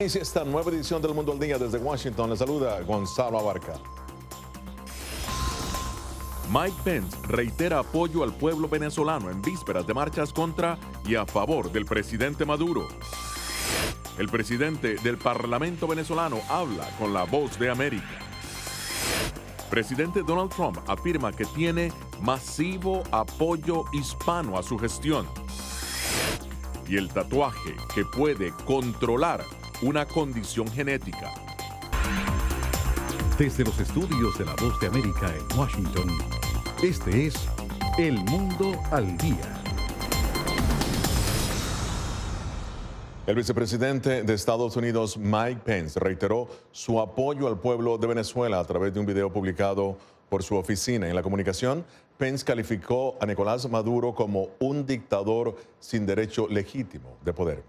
Inicia esta nueva edición del Mundo al Día desde Washington. Le saluda Gonzalo Abarca. Mike Pence reitera apoyo al pueblo venezolano en vísperas de marchas contra y a favor del presidente Maduro. El presidente del Parlamento venezolano habla con la Voz de América. Presidente Donald Trump afirma que tiene masivo apoyo hispano a su gestión. Y el tatuaje que puede controlar una condición genética. Desde los estudios de la Voz de América en Washington, este es El Mundo al Día. El vicepresidente de Estados Unidos, Mike Pence, reiteró su apoyo al pueblo de Venezuela a través de un video publicado por su oficina. En la comunicación, Pence calificó a Nicolás Maduro como un dictador sin derecho legítimo de poder.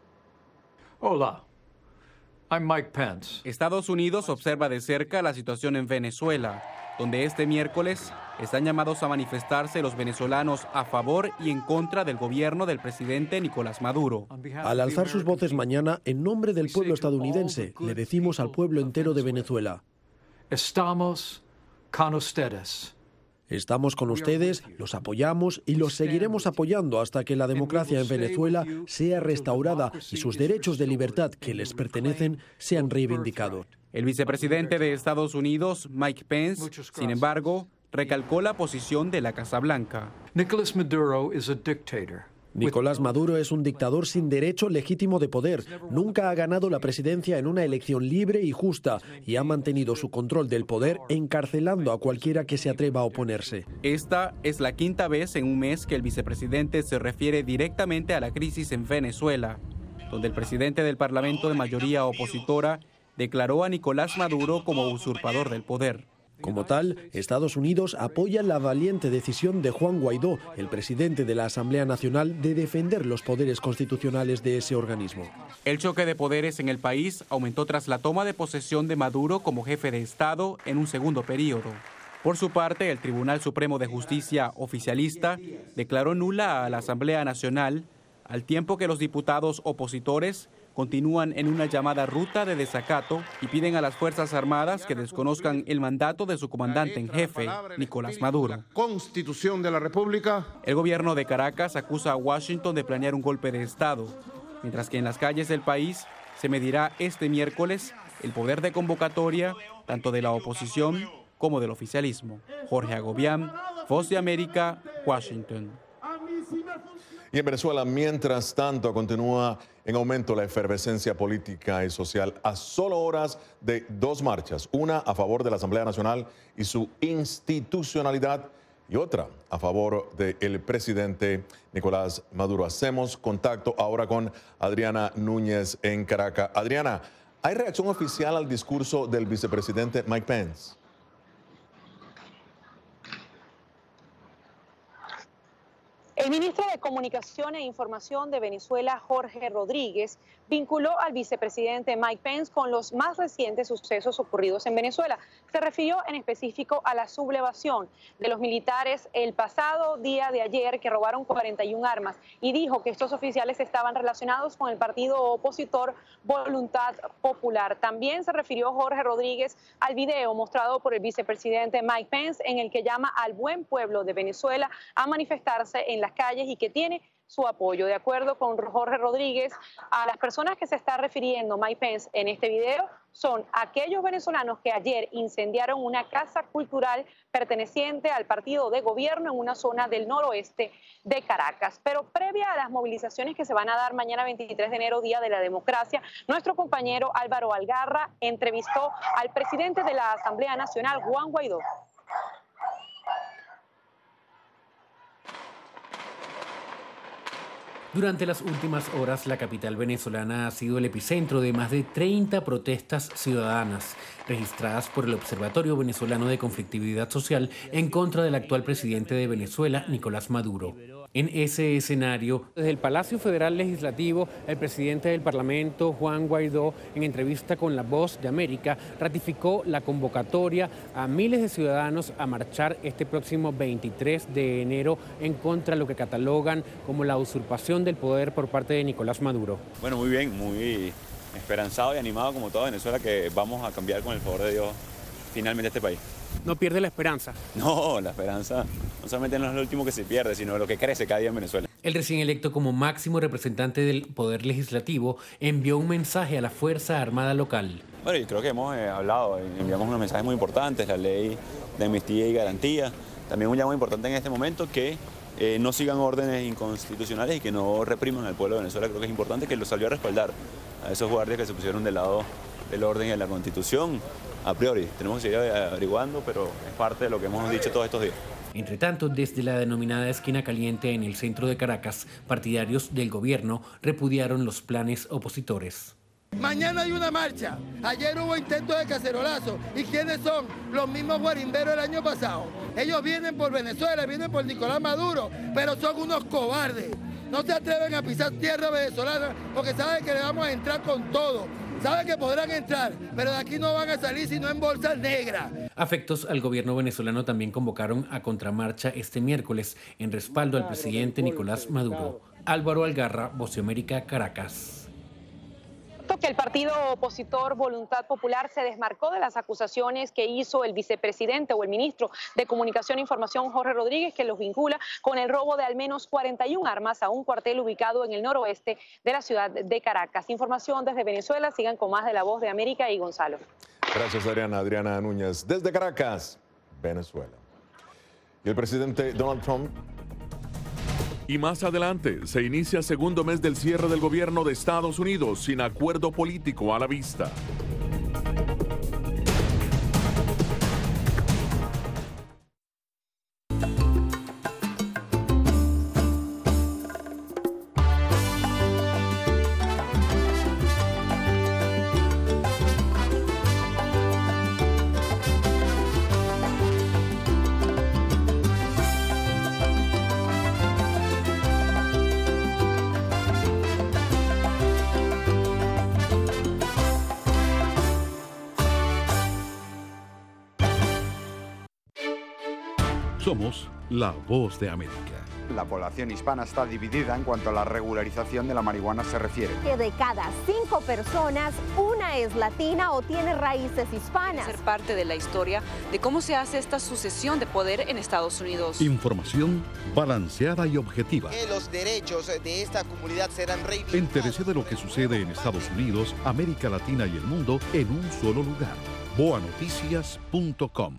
Hola. I'm Mike Pence. Estados Unidos observa de cerca la situación en Venezuela, donde este miércoles están llamados a manifestarse los venezolanos a favor y en contra del gobierno del presidente Nicolás Maduro. Al alzar sus voces mañana, en nombre del pueblo estadounidense, le decimos al pueblo entero de Venezuela: Estamos con ustedes. Estamos con ustedes, los apoyamos y los seguiremos apoyando hasta que la democracia en Venezuela sea restaurada y sus derechos de libertad que les pertenecen sean reivindicados. El vicepresidente de Estados Unidos, Mike Pence, sin embargo, recalcó la posición de la Casa Blanca. Nicolás Maduro is a dictator. Nicolás Maduro es un dictador sin derecho legítimo de poder. Nunca ha ganado la presidencia en una elección libre y justa y ha mantenido su control del poder encarcelando a cualquiera que se atreva a oponerse. Esta es la quinta vez en un mes que el vicepresidente se refiere directamente a la crisis en Venezuela, donde el presidente del Parlamento de mayoría opositora declaró a Nicolás Maduro como usurpador del poder. Como tal, Estados Unidos apoya la valiente decisión de Juan Guaidó, el presidente de la Asamblea Nacional, de defender los poderes constitucionales de ese organismo. El choque de poderes en el país aumentó tras la toma de posesión de Maduro como jefe de Estado en un segundo periodo. Por su parte, el Tribunal Supremo de Justicia oficialista declaró nula a la Asamblea Nacional, al tiempo que los diputados opositores continúan en una llamada ruta de desacato y piden a las Fuerzas Armadas que desconozcan el mandato de su comandante en jefe, Nicolás Maduro. Constitución de la República. El gobierno de Caracas acusa a Washington de planear un golpe de Estado, mientras que en las calles del país se medirá este miércoles el poder de convocatoria tanto de la oposición como del oficialismo. Jorge Agobián, Voz de América, Washington. Y en Venezuela, mientras tanto, continúa en aumento la efervescencia política y social a solo horas de dos marchas, una a favor de la Asamblea Nacional y su institucionalidad y otra a favor del presidente Nicolás Maduro. Hacemos contacto ahora con Adriana Núñez en Caracas. Adriana, ¿hay reacción oficial al discurso del vicepresidente Mike Pence? El ministro de Comunicación e Información de Venezuela, Jorge Rodríguez, vinculó al vicepresidente Mike Pence con los más recientes sucesos ocurridos en Venezuela. Se refirió en específico a la sublevación de los militares el pasado día de ayer, que robaron 41 armas, y dijo que estos oficiales estaban relacionados con el partido opositor Voluntad Popular. También se refirió Jorge Rodríguez al video mostrado por el vicepresidente Mike Pence, en el que llama al buen pueblo de Venezuela a manifestarse en las calles y que tiene su apoyo. De acuerdo con Jorge Rodríguez, a las personas que se está refiriendo Mike Pence en este video son aquellos venezolanos que ayer incendiaron una casa cultural perteneciente al partido de gobierno en una zona del noroeste de Caracas. Pero previa a las movilizaciones que se van a dar mañana 23 de enero, Día de la Democracia, nuestro compañero Álvaro Algarra entrevistó al presidente de la Asamblea Nacional, Juan Guaidó. Durante las últimas horas, la capital venezolana ha sido el epicentro de más de 30 protestas ciudadanas registradas por el Observatorio Venezolano de Conflictividad Social en contra del actual presidente de Venezuela, Nicolás Maduro. En ese escenario, desde el Palacio Federal Legislativo, el presidente del Parlamento, Juan Guaidó, en entrevista con La Voz de América, ratificó la convocatoria a miles de ciudadanos a marchar este próximo 23 de enero en contra de lo que catalogan como la usurpación del poder por parte de Nicolás Maduro. Bueno, muy bien, esperanzado y animado como toda Venezuela que vamos a cambiar con el favor de Dios finalmente este país. ¿No pierde la esperanza? No, la esperanza no solamente no es lo último que se pierde, sino lo que crece cada día en Venezuela. El recién electo como máximo representante del Poder Legislativo envió un mensaje a la Fuerza Armada local. Bueno, yo creo que hemos hablado, enviamos unos mensajes muy importantes, la ley de amnistía y garantía. También un llamado importante en este momento que no sigan órdenes inconstitucionales y que no repriman al pueblo de Venezuela. Creo que es importante que lo salió a respaldar a esos guardias que se pusieron del lado del orden y de la Constitución. A priori, tenemos que seguir averiguando, pero es parte de lo que hemos dicho todos estos días. Entre tanto, desde la denominada esquina caliente en el centro de Caracas, partidarios del gobierno repudiaron los planes opositores. Mañana hay una marcha. Ayer hubo intentos de cacerolazo. ¿Y quiénes son? Los mismos guarimberos del año pasado. Ellos vienen por Venezuela, vienen por Nicolás Maduro, pero son unos cobardes. No se atreven a pisar tierra venezolana porque saben que le vamos a entrar con todo. Saben que podrán entrar, pero de aquí no van a salir sino en bolsas negras. Afectos al gobierno venezolano también convocaron a contramarcha este miércoles en respaldo al presidente Nicolás Maduro. Álvaro Algarra, Voz de América, Caracas. Que el partido opositor Voluntad Popular se desmarcó de las acusaciones que hizo el vicepresidente o el ministro de Comunicación e Información Jorge Rodríguez, que los vincula con el robo de al menos 41 armas a un cuartel ubicado en el noroeste de la ciudad de Caracas. Información desde Venezuela. Sigan con más de La Voz de América y Gonzalo. Gracias, Adriana. Adriana Núñez desde Caracas, Venezuela. Y el presidente Donald Trump. Y más adelante se inicia segundo mes del cierre del gobierno de Estados Unidos sin acuerdo político a la vista. Somos la Voz de América. La población hispana está dividida en cuanto a la regularización de la marihuana se refiere. Que de cada 5 personas, una es latina o tiene raíces hispanas. Ser parte de la historia de cómo se hace esta sucesión de poder en Estados Unidos. Información balanceada y objetiva. Que los derechos de esta comunidad serán reivindicados. Entérese de lo que sucede en Estados Unidos, América Latina y el mundo en un solo lugar. boanoticias.com.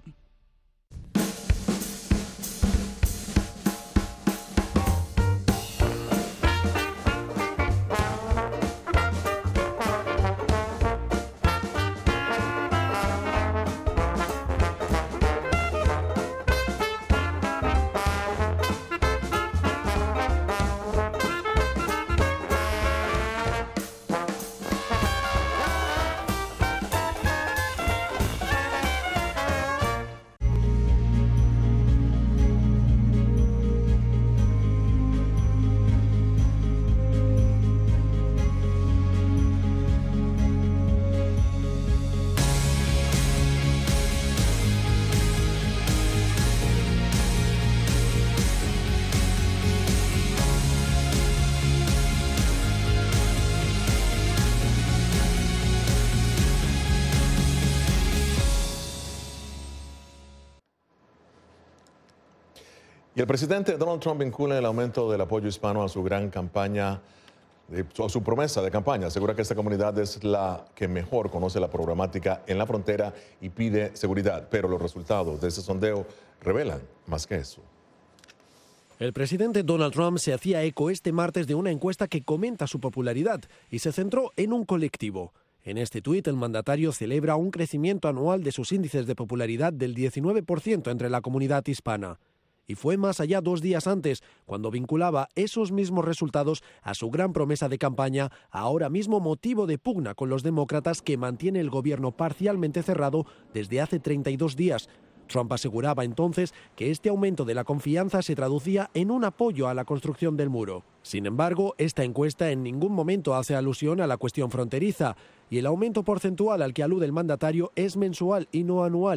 Y el presidente Donald Trump vincula el aumento del apoyo hispano a su gran campaña, a su promesa de campaña. Asegura que esta comunidad es la que mejor conoce la problemática en la frontera y pide seguridad. Pero los resultados de ese sondeo revelan más que eso. El presidente Donald Trump se hacía eco este martes de una encuesta que comenta su popularidad y se centró en un colectivo. En este tuit, el mandatario celebra un crecimiento anual de sus índices de popularidad del 19% entre la comunidad hispana. Y fue más allá 2 días antes, cuando vinculaba esos mismos resultados a su gran promesa de campaña, ahora mismo motivo de pugna con los demócratas que mantiene el gobierno parcialmente cerrado desde hace 32 días. Trump aseguraba entonces que este aumento de la confianza se traducía en un apoyo a la construcción del muro. Sin embargo, esta encuesta en ningún momento hace alusión a la cuestión fronteriza, y el aumento porcentual al que alude el mandatario es mensual y no anual.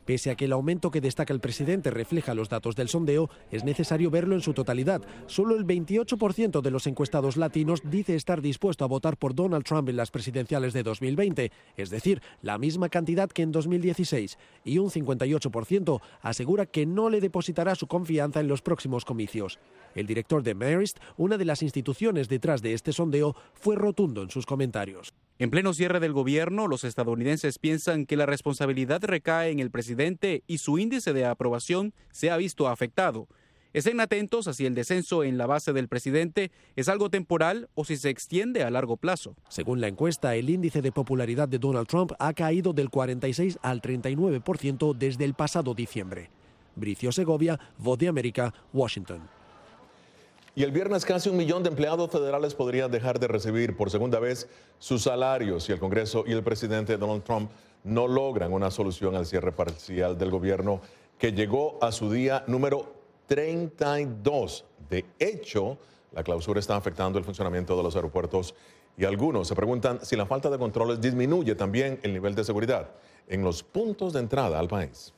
Pese a que el aumento que destaca el presidente refleja los datos del sondeo, es necesario verlo en su totalidad. Solo el 28% de los encuestados latinos dice estar dispuesto a votar por Donald Trump en las presidenciales de 2020, es decir, la misma cantidad que en 2016, y un 58% asegura que no le depositará su confianza en los próximos comicios. El director de Marist, una de las instituciones detrás de este sondeo, fue rotundo en sus comentarios. En pleno cierre del gobierno, los estadounidenses piensan que la responsabilidad recae en el presidente y su índice de aprobación se ha visto afectado. Estén atentos a si el descenso en la base del presidente es algo temporal o si se extiende a largo plazo. Según la encuesta, el índice de popularidad de Donald Trump ha caído del 46 al 39% desde el pasado diciembre. Bricio Segovia, Voz de América, Washington. Y el viernes casi 1 millón de empleados federales podrían dejar de recibir por segunda vez sus salarios si el Congreso y el presidente Donald Trump no logran una solución al cierre parcial del gobierno que llegó a su día número 32. De hecho, la clausura está afectando el funcionamiento de los aeropuertos y algunos se preguntan si la falta de controles disminuye también el nivel de seguridad en los puntos de entrada al país.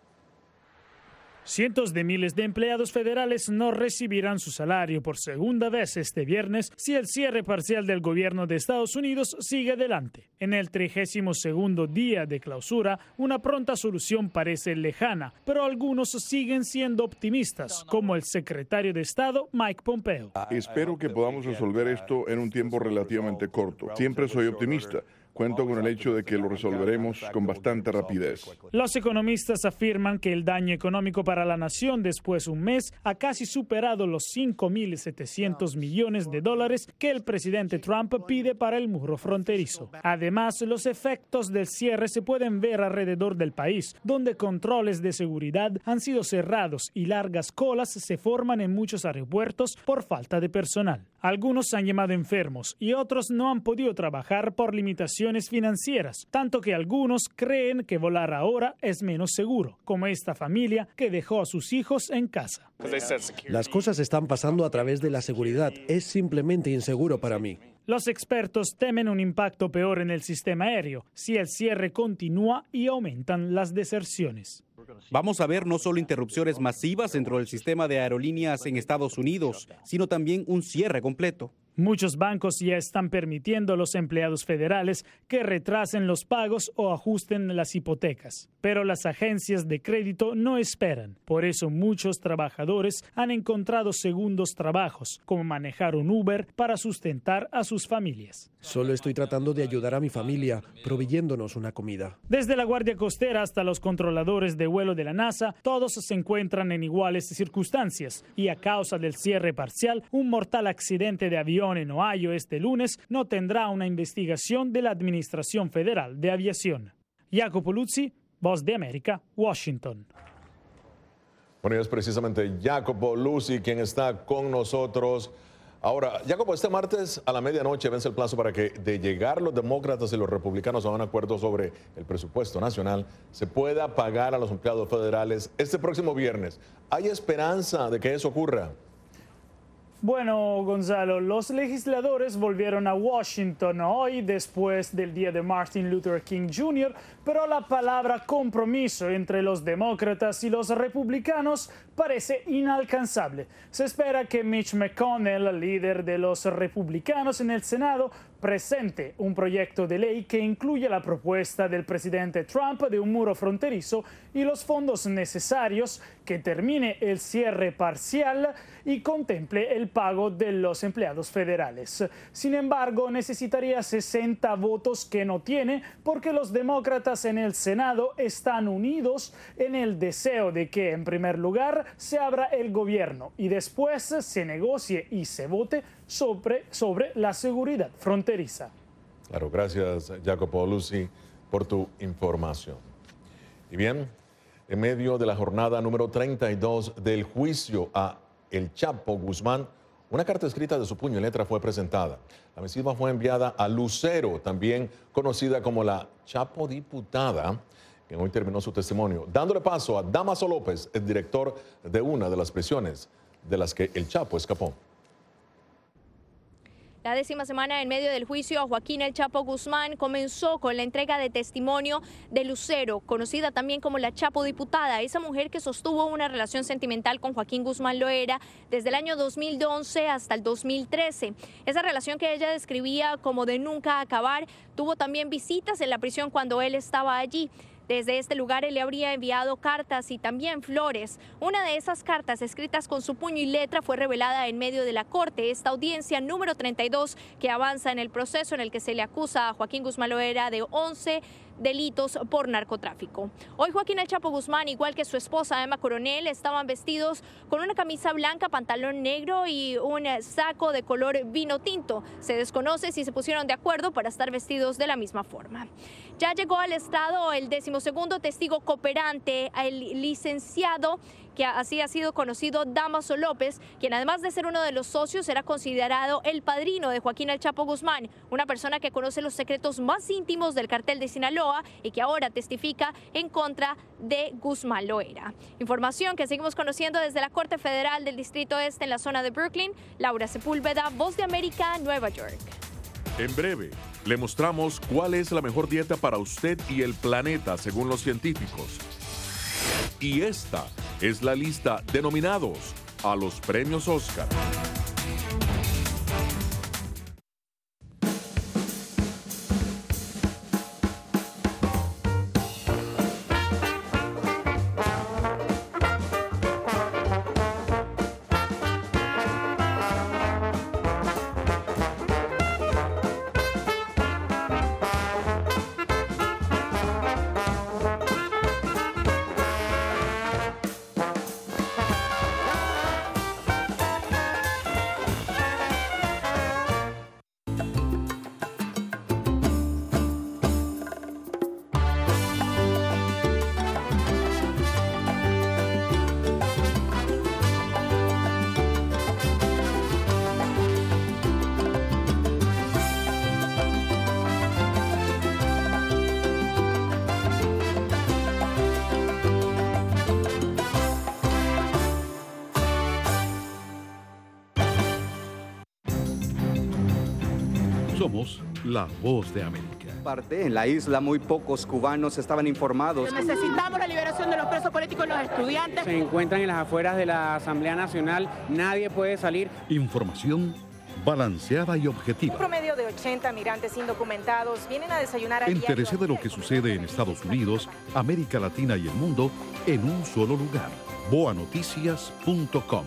Cientos de miles de empleados federales no recibirán su salario por segunda vez este viernes si el cierre parcial del gobierno de Estados Unidos sigue adelante. En el 32º día de clausura, una pronta solución parece lejana, pero algunos siguen siendo optimistas, como el secretario de Estado Mike Pompeo. Espero que podamos resolver esto en un tiempo relativamente corto. Siempre soy optimista. Cuento con el hecho de que lo resolveremos con bastante rapidez. Los economistas afirman que el daño económico para la nación después de un mes ha casi superado los $5.700 millones que el presidente Trump pide para el muro fronterizo. Además, los efectos del cierre se pueden ver alrededor del país, donde controles de seguridad han sido cerrados y largas colas se forman en muchos aeropuertos por falta de personal. Algunos han llamado enfermos y otros no han podido trabajar por limitaciones financieras, tanto que algunos creen que volar ahora es menos seguro, como esta familia que dejó a sus hijos en casa. Las cosas están pasando a través de la seguridad. Es simplemente inseguro para mí. Los expertos temen un impacto peor en el sistema aéreo si el cierre continúa y aumentan las deserciones. Vamos a ver no solo interrupciones masivas dentro del sistema de aerolíneas en Estados Unidos, sino también un cierre completo. Muchos bancos ya están permitiendo a los empleados federales que retrasen los pagos o ajusten las hipotecas. Pero las agencias de crédito no esperan. Por eso muchos trabajadores han encontrado segundos trabajos, como manejar un Uber para sustentar a sus familias. Solo estoy tratando de ayudar a mi familia, proveyéndonos una comida. Desde la Guardia Costera hasta los controladores de vuelo de la NASA, todos se encuentran en iguales circunstancias. Y a causa del cierre parcial, un mortal accidente de avión en Ohio este lunes no tendrá una investigación de la Administración Federal de Aviación. Jacopo Luzzi, Voz de América, Washington. Bueno, y es precisamente Jacopo Luzzi quien está con nosotros. Ahora, Jacopo, este martes a la medianoche vence el plazo para que, de llegar los demócratas y los republicanos a un acuerdo sobre el presupuesto nacional, se pueda pagar a los empleados federales este próximo viernes. ¿Hay esperanza de que eso ocurra? Bueno, Gonzalo, los legisladores volvieron a Washington hoy después del día de Martin Luther King Jr., pero la palabra compromiso entre los demócratas y los republicanos parece inalcanzable. Se espera que Mitch McConnell, líder de los republicanos en el Senado, presente un proyecto de ley que incluye la propuesta del presidente Trump de un muro fronterizo y los fondos necesarios, que termine el cierre parcial y contemple el pago de los empleados federales. Sin embargo, necesitaría 60 votos que no tiene porque los demócratas en el Senado están unidos en el deseo de que, en primer lugar, se abra el gobierno y después se negocie y se vote sobre la seguridad fronteriza. Claro, gracias Jacopo Luzzi por tu información. Y bien, en medio de la jornada número 32 del juicio a El Chapo Guzmán, una carta escrita de su puño y letra fue presentada. La misiva fue enviada a Lucero, también conocida como la Chapo Diputada, quien hoy terminó su testimonio, dándole paso a Damaso López, el director de una de las prisiones de las que El Chapo escapó. La 10ª semana en medio del juicio a Joaquín El Chapo Guzmán comenzó con la entrega de testimonio de Lucero, conocida también como la Chapo Diputada, esa mujer que sostuvo una relación sentimental con Joaquín Guzmán Loera desde el año 2011 hasta el 2013. Esa relación que ella describía como de nunca acabar, tuvo también visitas en la prisión cuando él estaba allí. Desde este lugar él le habría enviado cartas y también flores. Una de esas cartas, escritas con su puño y letra, fue revelada en medio de la corte, esta audiencia número 32 que avanza en el proceso en el que se le acusa a Joaquín Guzmán Loera de 11 delitos por narcotráfico. Hoy Joaquín El Chapo Guzmán, igual que su esposa Emma Coronel, estaban vestidos con una camisa blanca, pantalón negro y un saco de color vino tinto. Se desconoce si se pusieron de acuerdo para estar vestidos de la misma forma. Ya llegó al estrado el 12º testigo cooperante, el licenciado que así ha sido conocido, Dámaso López, quien además de ser uno de los socios era considerado el padrino de Joaquín El Chapo Guzmán, una persona que conoce los secretos más íntimos del cartel de Sinaloa y que ahora testifica en contra de Guzmán Loera. Información que seguimos conociendo desde la Corte Federal del Distrito Este en la zona de Brooklyn. Laura Sepúlveda, Voz de América, Nueva York. En breve, le mostramos cuál es la mejor dieta para usted y el planeta según los científicos. Y esta es la lista de nominados a los premios Oscar. Somos la Voz de América. En la isla muy pocos cubanos estaban informados. Necesitamos la liberación de los presos políticos y los estudiantes. Se encuentran en las afueras de la Asamblea Nacional, nadie puede salir. Información balanceada y objetiva. Un promedio de 80 migrantes indocumentados vienen a desayunar a Entérese de lo que sucede en Estados Unidos, América Latina y el mundo en un solo lugar. boanoticias.com.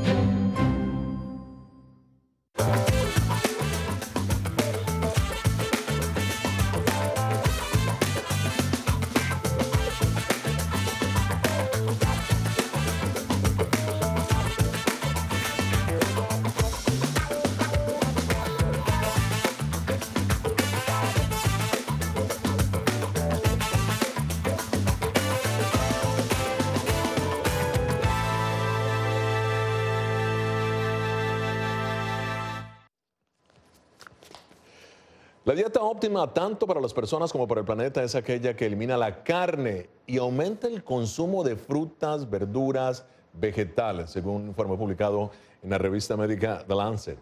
La dieta óptima tanto para las personas como para el planeta es aquella que elimina la carne y aumenta el consumo de frutas, verduras, vegetales, según un informe publicado en la revista médica The Lancet.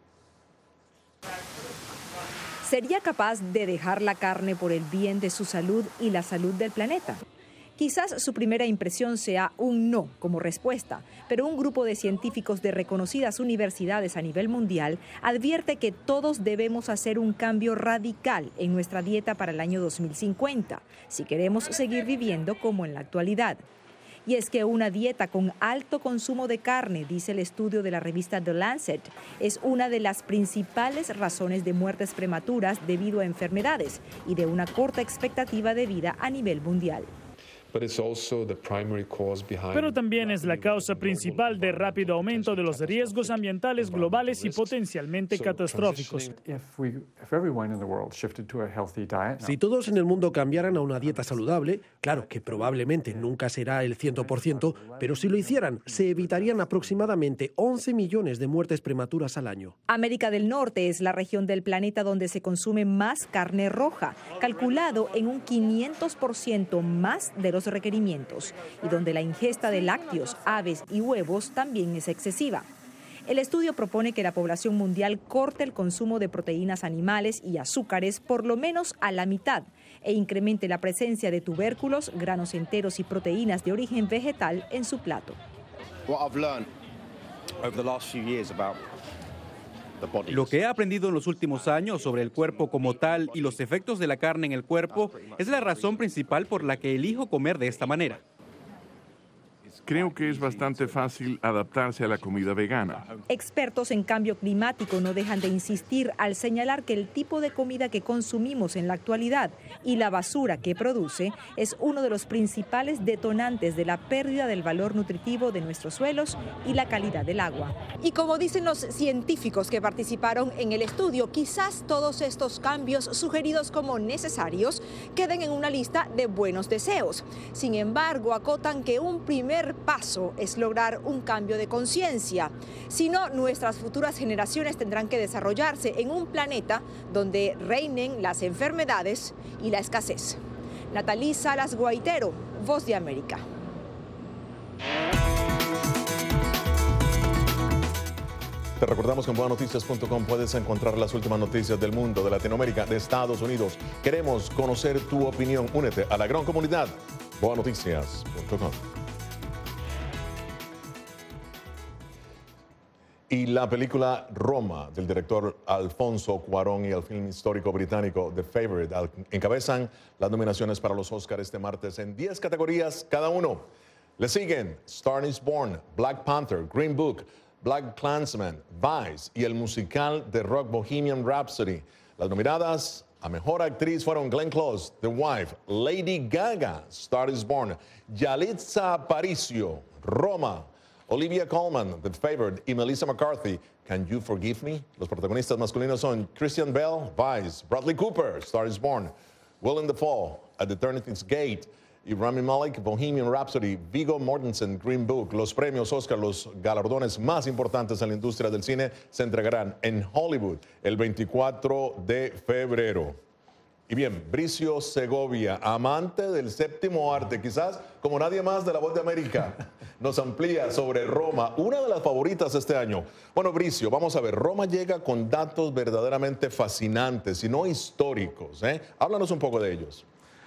¿Sería capaz de dejar la carne por el bien de su salud y la salud del planeta? Quizás su primera impresión sea un no como respuesta, pero un grupo de científicos de reconocidas universidades a nivel mundial advierte que todos debemos hacer un cambio radical en nuestra dieta para el año 2050, si queremos seguir viviendo como en la actualidad. Y es que una dieta con alto consumo de carne, dice el estudio de la revista The Lancet, es una de las principales razones de muertes prematuras debido a enfermedades y de una corta expectativa de vida a nivel mundial. Pero también es la causa principal del rápido aumento de los riesgos ambientales globales y potencialmente catastróficos. Si todos en el mundo cambiaran a una dieta saludable, claro que probablemente nunca será el 100%, pero si lo hicieran, se evitarían aproximadamente 11 millones de muertes prematuras al año. América del Norte es la región del planeta donde se consume más carne roja, calculado en un 500% más de los requerimientos, y donde la ingesta de lácteos, aves y huevos también es excesiva. El estudio propone que la población mundial corte el consumo de proteínas animales y azúcares por lo menos a la mitad e incremente la presencia de tubérculos, granos enteros y proteínas de origen vegetal en su plato. Lo que he aprendido en los últimos años sobre el cuerpo como tal y los efectos de la carne en el cuerpo es la razón principal por la que elijo comer de esta manera. Creo que es bastante fácil adaptarse a la comida vegana. Expertos en cambio climático no dejan de insistir al señalar que el tipo de comida que consumimos en la actualidad y la basura que produce es uno de los principales detonantes de la pérdida del valor nutritivo de nuestros suelos y la calidad del agua. Y como dicen los científicos que participaron en el estudio, quizás todos estos cambios sugeridos como necesarios queden en una lista de buenos deseos. Sin embargo, acotan que un primer paso es lograr un cambio de conciencia. Si no, nuestras futuras generaciones tendrán que desarrollarse en un planeta donde reinen las enfermedades y la escasez. Natalí Salas Guaitero, Voz de América. Te recordamos que en buenanoticias.com puedes encontrar las últimas noticias del mundo, de Latinoamérica, de Estados Unidos. Queremos conocer tu opinión. Únete a la gran comunidad. buenanoticias.com. Y la película Roma, del director Alfonso Cuarón y el film histórico británico The Favourite, encabezan las nominaciones para los Oscars este martes en 10 categorías cada uno. Le siguen Star is Born, Black Panther, Green Book, BlacKkKlansman, Vice y el musical de rock Bohemian Rhapsody. Las nominadas a Mejor Actriz fueron Glenn Close, The Wife, Lady Gaga, Star is Born, Yalitza Aparicio, Roma, Olivia Colman, The Favourite, y Melissa McCarthy, Can You Forgive Me? Los protagonistas masculinos son Christian Bale, Vice, Bradley Cooper, Star is Born, Willem Dafoe, At Eternity's Gate, y Rami Malek, Bohemian Rhapsody, Viggo Mortensen, Green Book. Los premios Oscar, los galardones más importantes en la industria del cine, se entregarán en Hollywood el 24 de febrero. Y bien, Bricio Segovia, amante del séptimo arte, quizás como nadie más de La Voz de América, nos amplía sobre Roma, una de las favoritas este año. Bueno, Bricio, vamos a ver, Roma llega con datos verdaderamente fascinantes y no históricos, ¿eh? Háblanos un poco de ellos.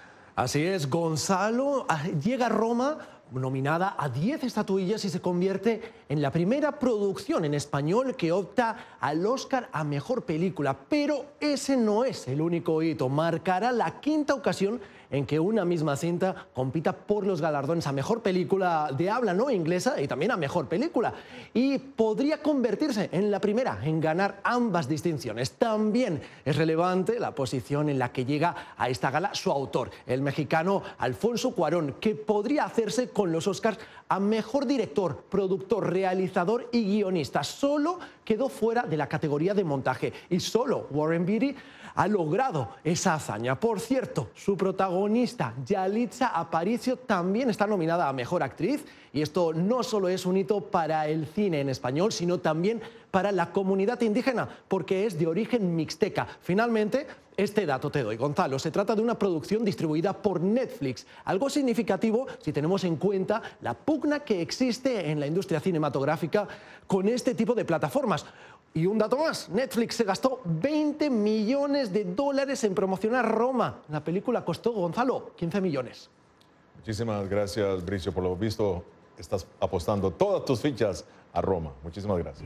Así es, Gonzalo, llega a Roma nominada a 10 estatuillas y se convierte en la primera producción en español que opta al Oscar a Mejor Película. Pero ese no es el único hito. Marcará la quinta ocasión en que una misma cinta compita por los galardones a Mejor Película de habla no inglesa y también a Mejor Película. Y podría convertirse en la primera en ganar ambas distinciones. También es relevante la posición en la que llega a esta gala su autor, el mexicano Alfonso Cuarón, que podría hacerse con los Oscars a Mejor Director, Productor, Realizador y Guionista. Solo quedó fuera de la categoría de montaje y solo Warren Beatty ha logrado esa hazaña. Por cierto, su protagonista, Yalitza Aparicio, también está nominada a Mejor Actriz, y esto no solo es un hito para el cine en español, sino también para la comunidad indígena, porque es de origen mixteca. Finalmente, este dato te doy, Gonzalo. Se trata de una producción distribuida por Netflix, algo significativo si tenemos en cuenta la pugna que existe en la industria cinematográfica con este tipo de plataformas. Y un dato más, Netflix se gastó $20 millones en promocionar Roma. La película costó, Gonzalo, 15 millones. Muchísimas gracias, Bricio. Por lo visto, estás apostando todas tus fichas a Roma. Muchísimas gracias.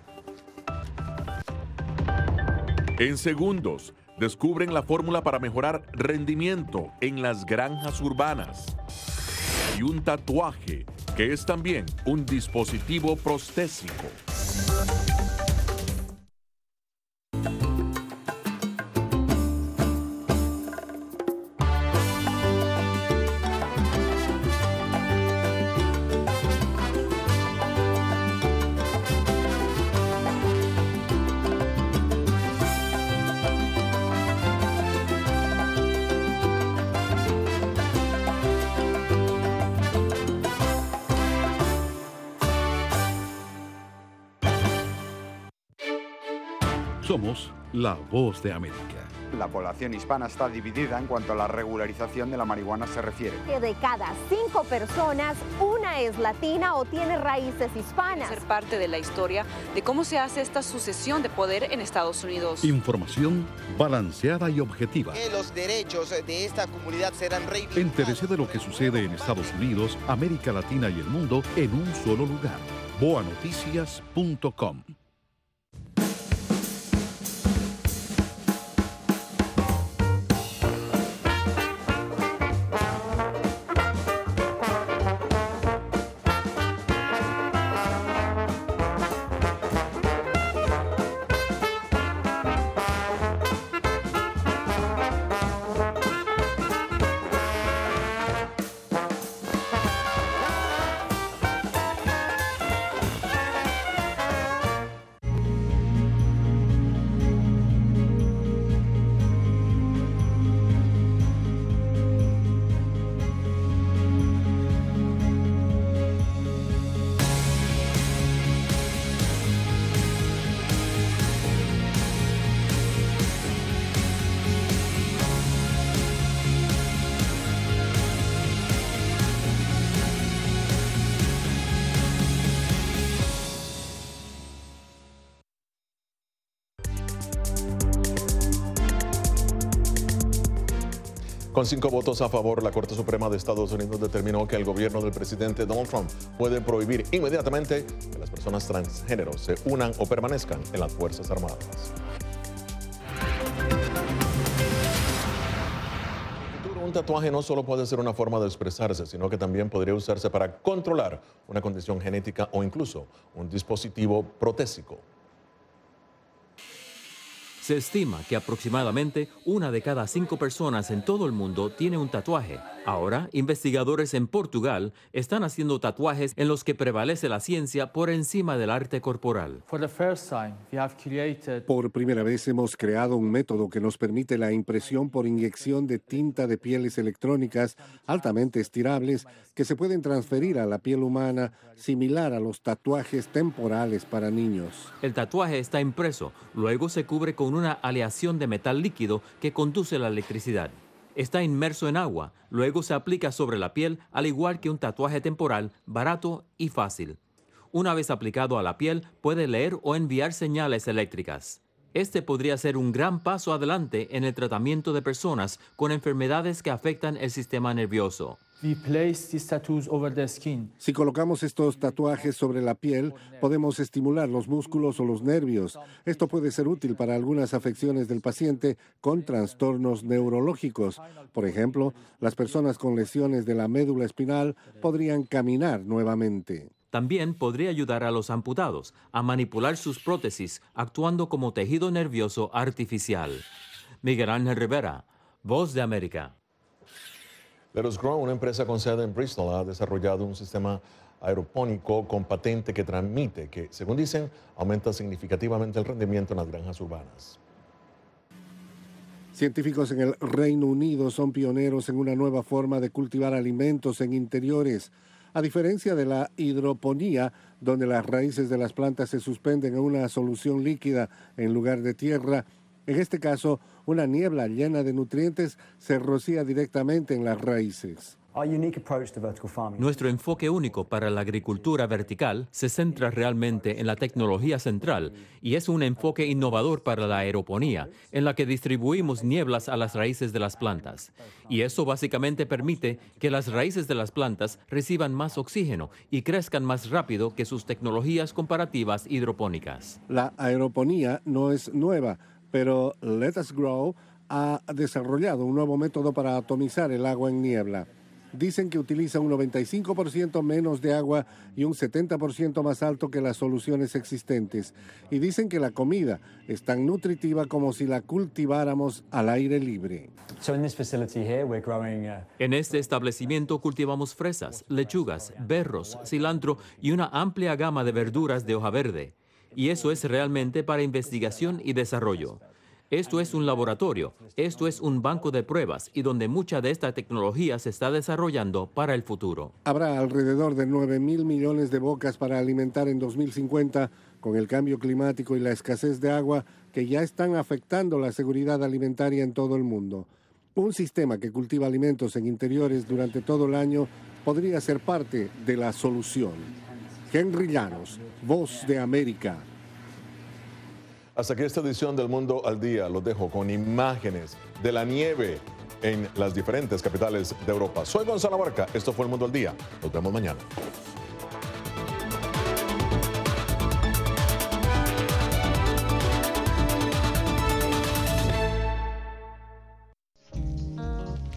En segundos, descubren la fórmula para mejorar rendimiento en las granjas urbanas. Y un tatuaje que es también un dispositivo prostésico. Somos la Voz de América. La población hispana está dividida en cuanto a la regularización de la marihuana se refiere. Que de cada 5 personas, una es latina o tiene raíces hispanas. Ser parte de la historia de cómo se hace esta sucesión de poder en Estados Unidos. Información balanceada y objetiva. Que los derechos de esta comunidad serán reivindicados. Entérese de lo que sucede en Estados Unidos, América Latina y el mundo en un solo lugar. boanoticias.com. Con 5 votos a favor, la Corte Suprema de Estados Unidos determinó que el gobierno del presidente Donald Trump puede prohibir inmediatamente que las personas transgénero se unan o permanezcan en las Fuerzas Armadas. Un tatuaje no solo puede ser una forma de expresarse, sino que también podría usarse para controlar una condición genética o incluso un dispositivo protésico. Se estima que aproximadamente 1 de cada 5 personas en todo el mundo tiene un tatuaje. Ahora, investigadores en Portugal están haciendo tatuajes en los que prevalece la ciencia por encima del arte corporal. Por primera vez hemos creado un método que nos permite la impresión por inyección de tinta de pieles electrónicas altamente estirables que se pueden transferir a la piel humana, similar a los tatuajes temporales para niños. El tatuaje está impreso, luego se cubre con una aleación de metal líquido que conduce la electricidad. Está inmerso en agua, luego se aplica sobre la piel al igual que un tatuaje temporal, barato y fácil. Una vez aplicado a la piel, puede leer o enviar señales eléctricas. Este podría ser un gran paso adelante en el tratamiento de personas con enfermedades que afectan el sistema nervioso. Si colocamos estos tatuajes sobre la piel, podemos estimular los músculos o los nervios. Esto puede ser útil para algunas afecciones del paciente con trastornos neurológicos. Por ejemplo, las personas con lesiones de la médula espinal podrían caminar nuevamente. También podría ayudar a los amputados a manipular sus prótesis actuando como tejido nervioso artificial. Miguel Ángel Rivera, Voz de América. Let Us Grow, una empresa con sede en Bristol, ha desarrollado un sistema aeropónico con patente que transmite, que, según dicen, aumenta significativamente el rendimiento en las granjas urbanas. Científicos en el Reino Unido son pioneros en una nueva forma de cultivar alimentos en interiores. A diferencia de la hidroponía, donde las raíces de las plantas se suspenden en una solución líquida en lugar de tierra, en este caso, una niebla llena de nutrientes se rocía directamente en las raíces. Nuestro enfoque único para la agricultura vertical se centra realmente en la tecnología central y es un enfoque innovador para la aeroponía, en la que distribuimos nieblas a las raíces de las plantas. Y eso básicamente permite que las raíces de las plantas reciban más oxígeno y crezcan más rápido que sus tecnologías comparativas hidropónicas. La aeroponía no es nueva, pero Let Us Grow ha desarrollado un nuevo método para atomizar el agua en niebla. Dicen que utiliza un 95% menos de agua y un 70% más alto que las soluciones existentes. Y dicen que la comida es tan nutritiva como si la cultiváramos al aire libre. En este establecimiento cultivamos fresas, lechugas, berros, cilantro y una amplia gama de verduras de hoja verde. Y eso es realmente para investigación y desarrollo. Esto es un laboratorio, esto es un banco de pruebas y donde mucha de esta tecnología se está desarrollando para el futuro. Habrá alrededor de 9.000 millones de bocas para alimentar en 2050. Con el cambio climático y la escasez de agua, que ya están afectando la seguridad alimentaria en todo el mundo. Un sistema que cultiva alimentos en interiores durante todo el año podría ser parte de la solución. Henry Llanos, Voz de América. Hasta aquí esta edición del Mundo al Día. Los dejo con imágenes de la nieve en las diferentes capitales de Europa. Soy Gonzalo Abarca. Esto fue el Mundo al Día. Nos vemos mañana.